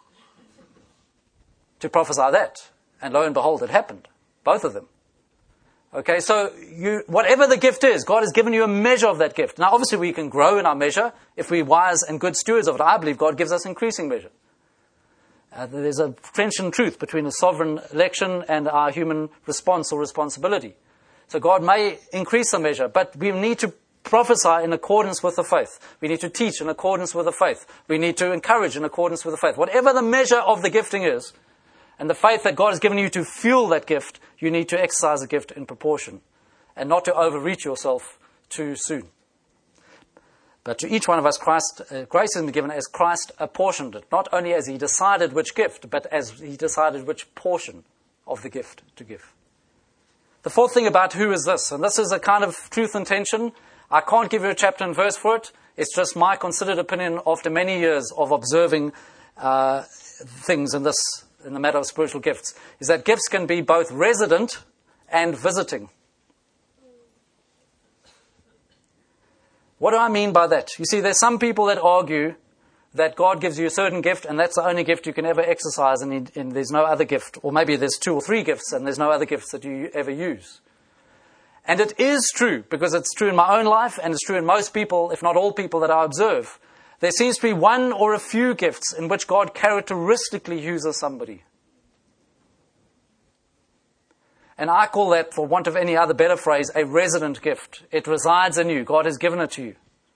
to prophesy that. And lo and behold, it happened. Both of them. Okay, so whatever the gift is, God has given you a measure of that gift. Now, obviously, we can grow in our measure if we're wise and good stewards of it. I believe God gives us increasing measure. There's a trenchant truth between a sovereign election and our human response or responsibility. So God may increase the measure, but we need to prophesy in accordance with the faith. We need to teach in accordance with the faith. We need to encourage in accordance with the faith. Whatever the measure of the gifting is, and the faith that God has given you to fuel that gift, you need to exercise the gift in proportion and not to overreach yourself too soon. But to each one of us, grace has been given as Christ apportioned it, not only as he decided which gift, but as he decided which portion of the gift to give. The fourth thing about who is this, and this is a kind of truth and tension. I can't give you a chapter and verse for it. It's just my considered opinion after many years of observing things in this in the matter of spiritual gifts is that gifts can be both resident and visiting. What do I mean by that? You see, there's some people that argue that God gives you a certain gift and that's the only gift you can ever exercise and there's no other gift. Or maybe there's 2 or 3 gifts and there's no other gifts that you ever use. And it is true, because it's true in my own life and it's true in most people, if not all people that I observe. There seems to be one or a few gifts in which God characteristically uses somebody. And I call that, for want of any other better phrase, a resident gift. It resides in you. God has given it to you.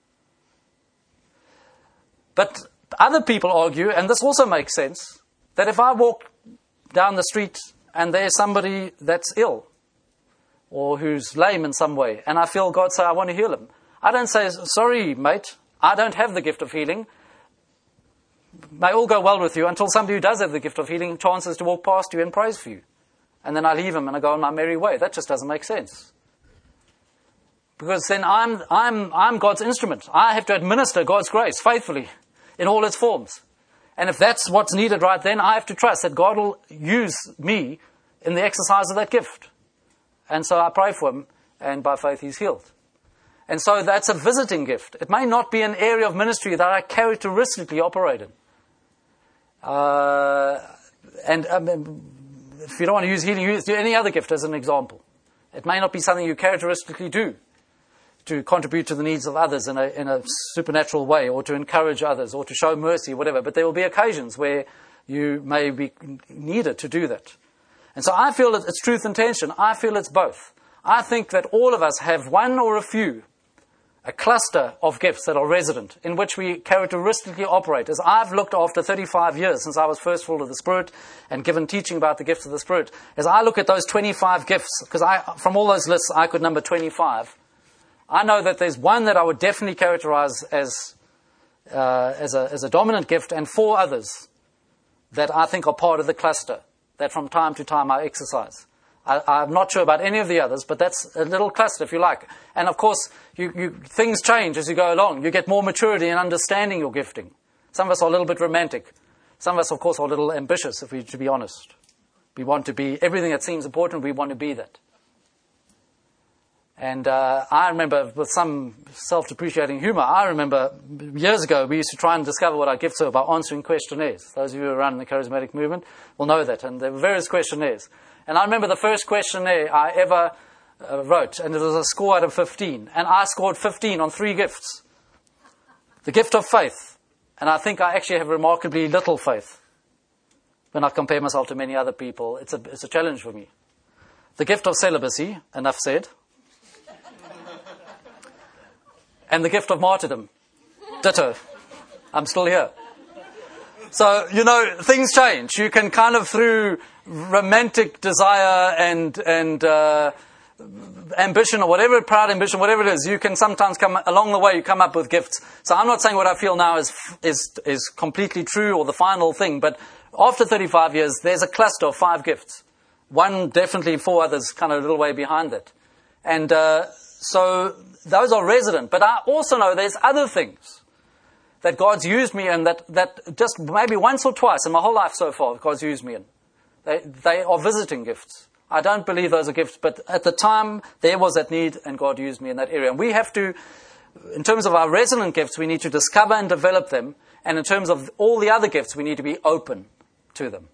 But other people argue, and this also makes sense, that if I walk down the street and there's somebody that's ill or who's lame in some way, and I feel God say, I want to heal him, I don't say, sorry, mate, I don't have the gift of healing. May all go well with you until somebody who does have the gift of healing chances to walk past you and prays for you. And then I leave him and I go on my merry way. That just doesn't make sense. Because then I'm God's instrument. I have to administer God's grace faithfully in all its forms. And if that's what's needed right then, I have to trust that God will use me in the exercise of that gift. And so I pray for him, and by faith he's healed. And so that's a visiting gift. It may not be an area of ministry that I characteristically operate in. If you don't want to use healing, use any other gift as an example. It may not be something you characteristically do to contribute to the needs of others in a supernatural way, or to encourage others, or to show mercy, whatever. But there will be occasions where you may be needed to do that. And so I feel that it's truth and tension. I feel it's both. I think that all of us have one or a few, a cluster of gifts that are resident, in which we characteristically operate. As I've looked after 35 years since I was first full of the Spirit and given teaching about the gifts of the Spirit, as I look at those 25 gifts, because from all those lists I could number 25, I know that there's one that I would definitely characterize as a dominant gift, and 4 others that I think are part of the cluster that from time to time I exercise. I'm not sure about any of the others, but that's a little cluster, if you like. And of course, things change as you go along. You get more maturity in understanding your gifting. Some of us are a little bit romantic. Some of us, of course, are a little ambitious, to be honest. We want to be everything that seems important. We want to be that. And I remember, with some self-depreciating humor, I remember years ago we used to try and discover what our gifts were by answering questionnaires. Those of you who are around in the charismatic movement will know that. And there were various questionnaires. And I remember the first questionnaire I ever wrote, and it was a score out of 15. And I scored 15 on 3 gifts. The gift of faith. And I think I actually have remarkably little faith when I compare myself to many other people. It's a challenge for me. The gift of celibacy, enough said. And the gift of martyrdom. Ditto. I'm still here. So, things change. You can kind of, through romantic desire and ambition, or whatever, proud ambition, whatever it is, you can sometimes along the way, you come up with gifts. So I'm not saying what I feel now is completely true or the final thing, but after 35 years, there's a cluster of 5 gifts. One, definitely 4 others kind of a little way behind that. And so those are resident. But I also know there's other things that God's used me in that just maybe once or twice in my whole life so far, God's used me in. They are visiting gifts. I don't believe those are gifts, but at the time there was that need and God used me in that area. And we have to, in terms of our resident gifts, we need to discover and develop them. And in terms of all the other gifts, we need to be open to them.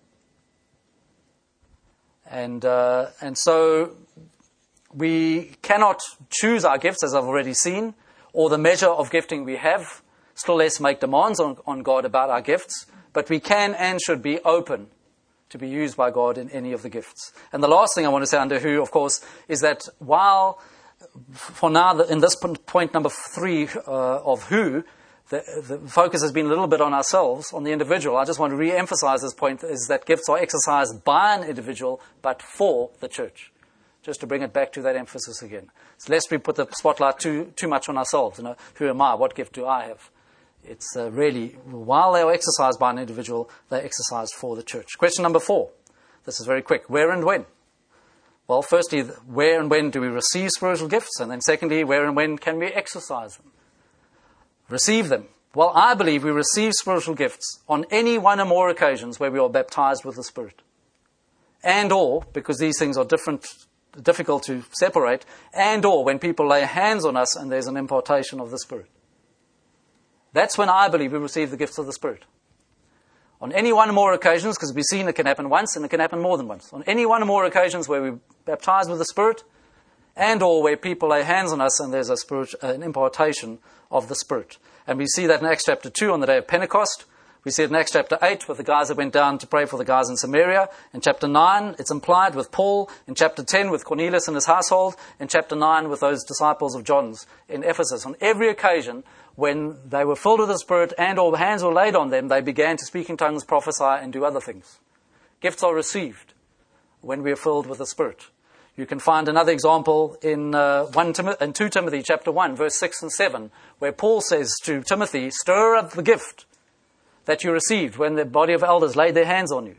And so we cannot choose our gifts, as I've already seen, or the measure of gifting we have, still less make demands on God about our gifts, but we can and should be open to be used by God in any of the gifts. And the last thing I want to say under who, of course, is that while, for now, in this point number 3 of who, the focus has been a little bit on ourselves, on the individual, I just want to re-emphasize this point, is that gifts are exercised by an individual, but for the church. Just to bring it back to that emphasis again. So lest we put the spotlight too much on ourselves. Who am I? What gift do I have? It's really, while they are exercised by an individual, they're exercised for the church. Question number 4. This is very quick. Where and when? Well, firstly, where and when do we receive spiritual gifts? And then secondly, where and when can we exercise them? Receive them. Well, I believe we receive spiritual gifts on any one or more occasions where we are baptized with the Spirit. And or, because these things are difficult to separate, and or when people lay hands on us and there's an impartation of the Spirit. That's when I believe we receive the gifts of the Spirit. On any one or more occasions, because we've seen it can happen once and it can happen more than once. On any one or more occasions where we're baptized with the Spirit, and or where people lay hands on us and there's an impartation of the Spirit. And we see that in Acts chapter 2 on the day of Pentecost. We see it in Acts chapter 8 with the guys that went down to pray for the guys in Samaria. In chapter 9, it's implied with Paul. In chapter 10, with Cornelius and his household. In chapter 9, with those disciples of John's in Ephesus. On every occasion, when they were filled with the Spirit and or hands were laid on them, they began to speak in tongues, prophesy, and do other things. Gifts are received when we are filled with the Spirit. You can find another example in 2 Timothy chapter 1, verse 6 and 7, where Paul says to Timothy, stir up the gift that you received when the body of elders laid their hands on you.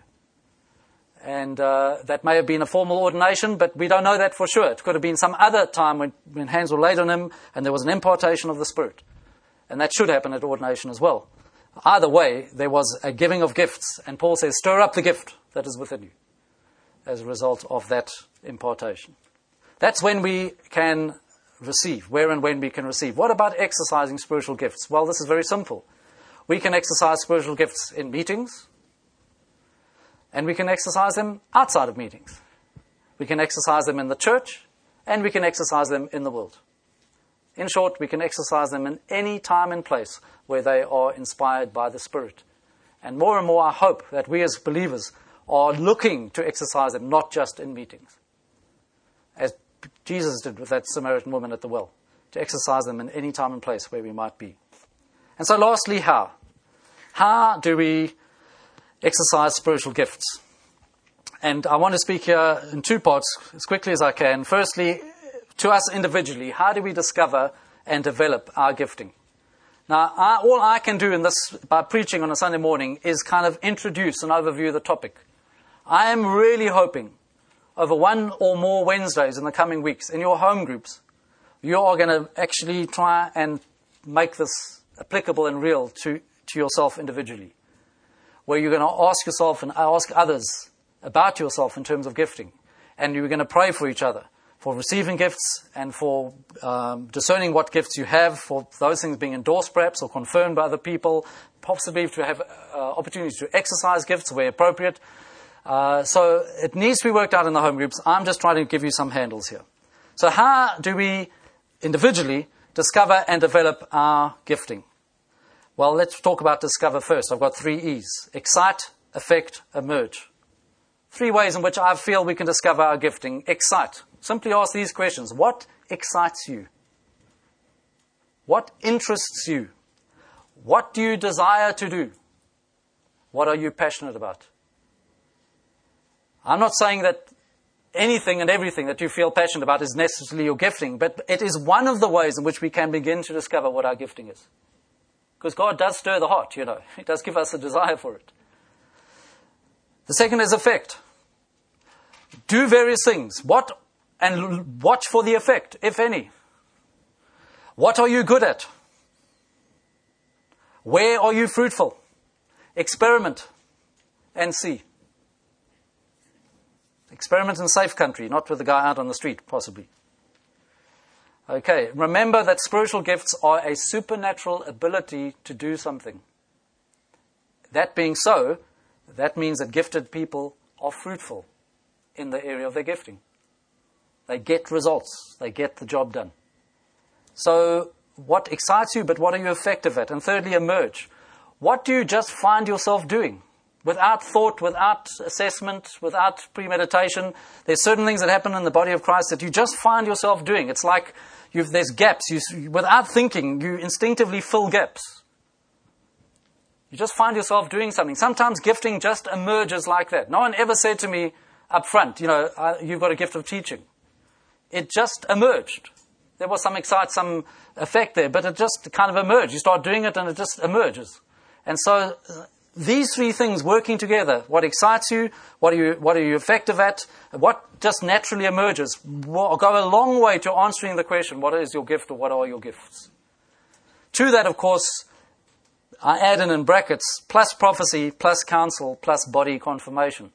And that may have been a formal ordination, but we don't know that for sure. It could have been some other time when hands were laid on him and there was an impartation of the Spirit. And that should happen at ordination as well. Either way, there was a giving of gifts. And Paul says, stir up the gift that is within you as a result of that impartation. That's when we can receive, where and when we can receive. What about exercising spiritual gifts? Well, this is very simple. We can exercise spiritual gifts in meetings, and we can exercise them outside of meetings. We can exercise them in the church, and we can exercise them in the world. In short, we can exercise them in any time and place where they are inspired by the Spirit. And more, I hope that we as believers are looking to exercise them, not just in meetings, as Jesus did with that Samaritan woman at the well, to exercise them in any time and place where we might be. And so lastly, how? How do we exercise spiritual gifts? And I want to speak here in two parts as quickly as I can. Firstly, to us individually, how do we discover and develop our gifting? Now, all I can do in this, by preaching on a Sunday morning, is kind of introduce and overview the topic. I am really hoping over one or more Wednesdays in the coming weeks, in your home groups, you are going to actually try and make this applicable and real to yourself individually, where you're going to ask yourself and ask others about yourself in terms of gifting. And you're going to pray for each other, for receiving gifts and for discerning what gifts you have, for those things being endorsed perhaps or confirmed by other people, possibly to have opportunities to exercise gifts where appropriate. So it needs to be worked out in the home groups. I'm just trying to give you some handles here. So how do we individually discover and develop our gifting? Well, let's talk about discover first. I've got 3 E's. Excite, affect, emerge. 3 ways in which I feel we can discover our gifting. Excite. Simply ask these questions. What excites you? What interests you? What do you desire to do? What are you passionate about? I'm not saying that anything and everything that you feel passionate about is necessarily your gifting, but it is one of the ways in which we can begin to discover what our gifting is. Because God does stir the heart, you know. He does give us a desire for it. The second is effect. Do various things. And watch for the effect, if any. What are you good at? Where are you fruitful? Experiment and see. Experiment in safe country, not with the guy out on the street, possibly. Okay, remember that spiritual gifts are a supernatural ability to do something. That being so, that means that gifted people are fruitful in the area of their gifting. They get results. They get the job done. So what excites you, but what are you effective at? And thirdly, emerge. What do you just find yourself doing? Without thought, without assessment, without premeditation. There's certain things that happen in the body of Christ that you just find yourself doing. It's like there's gaps. Without thinking, you instinctively fill gaps. You just find yourself doing something. Sometimes gifting just emerges like that. No one ever said to me up front, you've got a gift of teaching. It just emerged. There was some effect there, but it just kind of emerged. You start doing it and it just emerges. And so these 3 things working together, what excites you, what are you effective at, what just naturally emerges, will go a long way to answering the question, what is your gift or what are your gifts? To that, of course, I add in brackets, plus prophecy, plus counsel, plus body confirmation.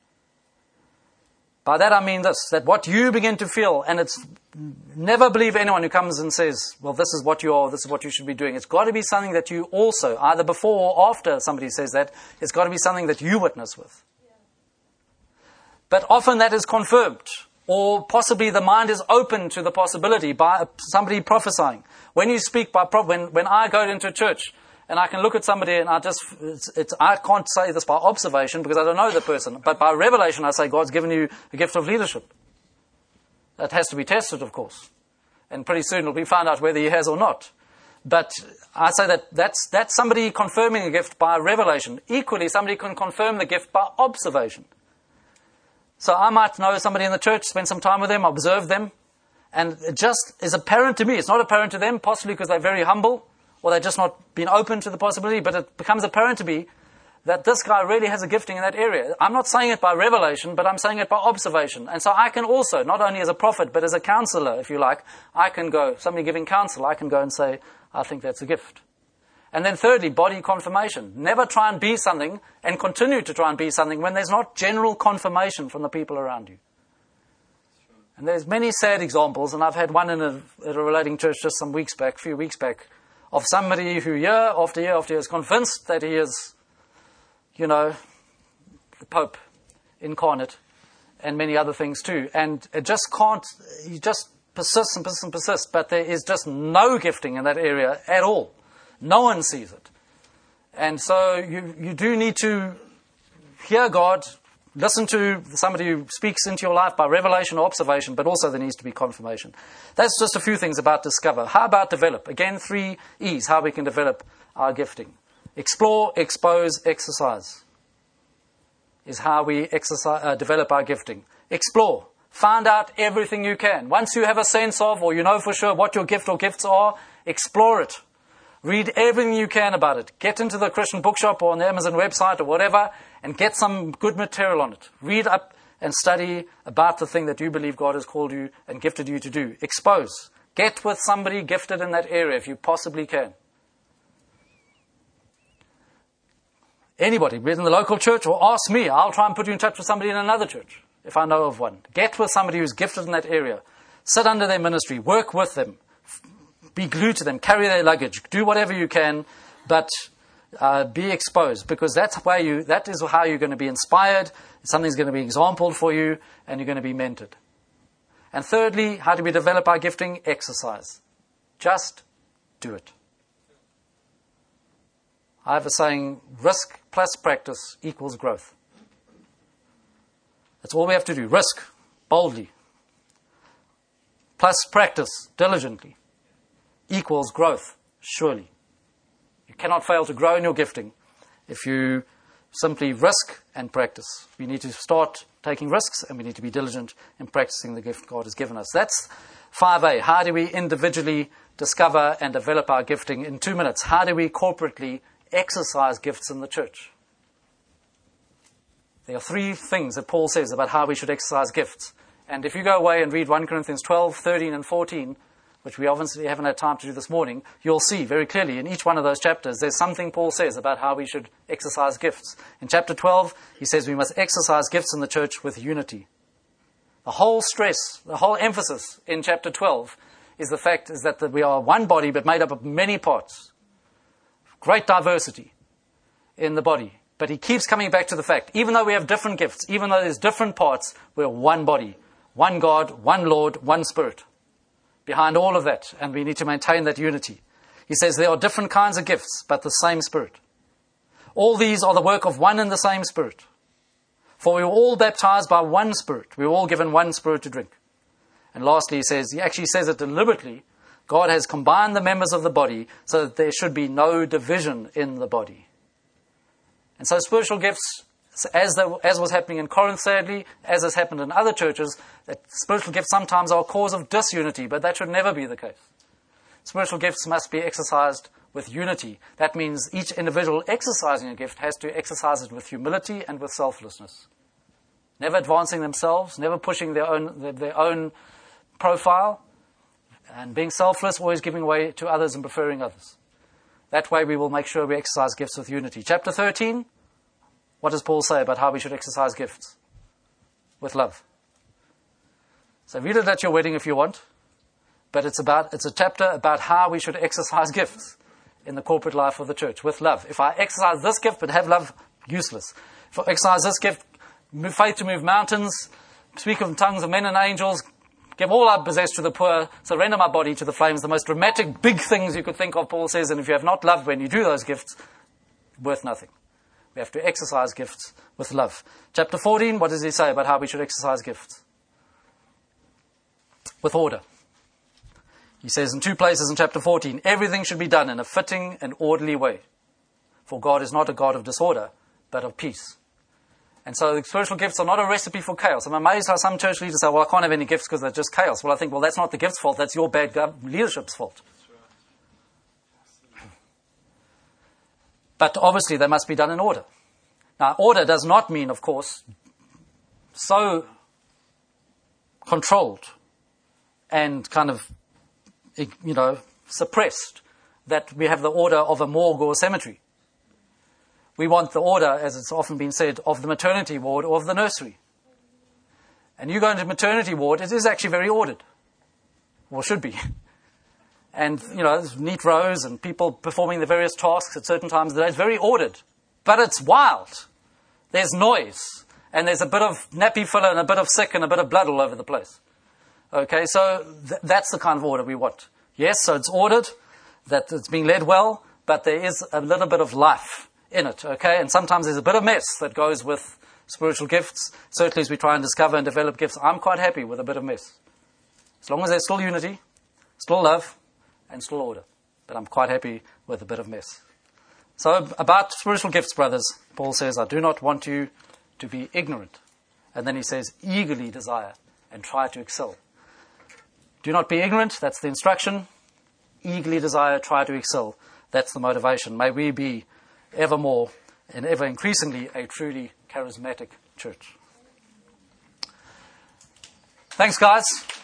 By that I mean this, that what you begin to feel, and it's never believe anyone who comes and says, well, this is what you are, this is what you should be doing. It's got to be something that you also, either before or after somebody says that, it's got to be something that you witness with. But often that is confirmed, or possibly the mind is open to the possibility by somebody prophesying. When you speak by when I go into a church and I can look at somebody and I can't say this by observation because I don't know the person, but by revelation I say God's given you a gift of leadership. That has to be tested, of course, and pretty soon it'll be found out whether he has or not. But I say that's somebody confirming a gift by revelation. Equally, somebody can confirm the gift by observation. So I might know somebody in the church, spend some time with them, observe them, and it just is apparent to me. It's not apparent to them, possibly because they're very humble, or they've just not been open to the possibility, but it becomes apparent to me that this guy really has a gifting in that area. I'm not saying it by revelation, but I'm saying it by observation. And so I can also, not only as a prophet, but as a counselor, if you like, I can go, somebody giving counsel, I can go and say, I think that's a gift. And then thirdly, body confirmation. Never try and be something and continue to try and be something when there's not general confirmation from the people around you. And there's many sad examples, and I've had one at a relating church just a few weeks back, of somebody who year after year after year is convinced that he is, the Pope incarnate, and many other things too. And it just can't, he just persists and persists and persists, but there is just no gifting in that area at all. No one sees it. And so you do need to hear God, listen to somebody who speaks into your life by revelation or observation, but also there needs to be confirmation. That's just a few things about discover. How about develop? Again, 3 E's, how we can develop our gifting. Explore, expose, exercise is how we develop our gifting. Explore. Find out everything you can. Once you have a sense of, or you know for sure what your gift or gifts are, explore it. Read everything you can about it. Get into the Christian bookshop or on the Amazon website or whatever and get some good material on it. Read up and study about the thing that you believe God has called you and gifted you to do. Expose. Get with somebody gifted in that area if you possibly can. Anybody, be it in the local church or ask me. I'll try and put you in touch with somebody in another church if I know of one. Get with somebody who's gifted in that area. Sit under their ministry. Work with them. Be glued to them, carry their luggage, do whatever you can, but be exposed, because that is how you're going to be inspired, something's going to be exampled for you, and you're going to be mentored. And thirdly, how do we develop our gifting? Exercise. Just do it. I have a saying, risk plus practice equals growth. That's all we have to do. Risk, boldly, plus practice, diligently, equals growth, surely. You cannot fail to grow in your gifting if you simply risk and practice. We need to start taking risks, and we need to be diligent in practicing the gift God has given us. That's 5A. How do we individually discover and develop our gifting? In 2 minutes, how do we corporately exercise gifts in the church? There are 3 things that Paul says about how we should exercise gifts. And if you go away and read 1 Corinthians 12, 13, and 14, which we obviously haven't had time to do this morning, you'll see very clearly in each one of those chapters, there's something Paul says about how we should exercise gifts. In chapter 12, he says we must exercise gifts in the church with unity. The whole stress, the whole emphasis in chapter 12 is the fact is that we are one body but made up of many parts. Great diversity in the body. But he keeps coming back to the fact, even though we have different gifts, even though there's different parts, we're one body, one God, one Lord, one Spirit. Behind all of that, and we need to maintain that unity. He says there are different kinds of gifts, but the same Spirit. All these are the work of one and the same Spirit. For we were all baptized by one Spirit. We were all given one Spirit to drink. And lastly, he actually says it deliberately, God has combined the members of the body so that there should be no division in the body. And so spiritual gifts, as was happening in Corinth, sadly, as has happened in other churches, that spiritual gifts sometimes are a cause of disunity, but that should never be the case. Spiritual gifts must be exercised with unity. That means each individual exercising a gift has to exercise it with humility and with selflessness. Never advancing themselves, never pushing their own profile, and being selfless, always giving way to others and preferring others. That way we will make sure we exercise gifts with unity. Chapter 13, what does Paul say about how we should exercise gifts? With love. So read it at your wedding if you want, but it's a chapter about how we should exercise gifts in the corporate life of the church, with love. If I exercise this gift but have love, useless. If I exercise this gift, faith to move mountains, speak of tongues of men and angels, give all I possess to the poor, surrender my body to the flames, the most dramatic, big things you could think of, Paul says, and if you have not loved when you do those gifts, worth nothing. We have to exercise gifts with love. Chapter 14, what does he say about how we should exercise gifts? With order. He says in 2 places in chapter 14, everything should be done in a fitting and orderly way. For God is not a God of disorder, but of peace. And so the spiritual gifts are not a recipe for chaos. I'm amazed how some church leaders say, well, I can't have any gifts because they're just chaos. Well, I think, well, that's not the gift's fault. That's your bad leadership's fault. But obviously they must be done in order. Now, order does not mean, of course, so controlled and kind of, suppressed that we have the order of a morgue or a cemetery. We want the order, as it's often been said, of the maternity ward or of the nursery. And you go into maternity ward, it is actually very ordered. Or should be. And, there's neat rows and people performing the various tasks at certain times of the day. It's very ordered. But it's wild. There's noise. And there's a bit of nappy filler and a bit of sick and a bit of blood all over the place. Okay, so that's the kind of order we want. Yes, so it's ordered, that it's being led well, but there is a little bit of life in it, okay? And sometimes there's a bit of mess that goes with spiritual gifts. Certainly as we try and discover and develop gifts, I'm quite happy with a bit of mess. As long as there's still unity, still love, and still order. But I'm quite happy with a bit of mess. So about spiritual gifts, brothers, Paul says, I do not want you to be ignorant. And then he says, eagerly desire and try to excel. Do not be ignorant, that's the instruction. Eagerly desire, try to excel. That's the motivation. May we be ever more and ever increasingly a truly charismatic church. Thanks, guys.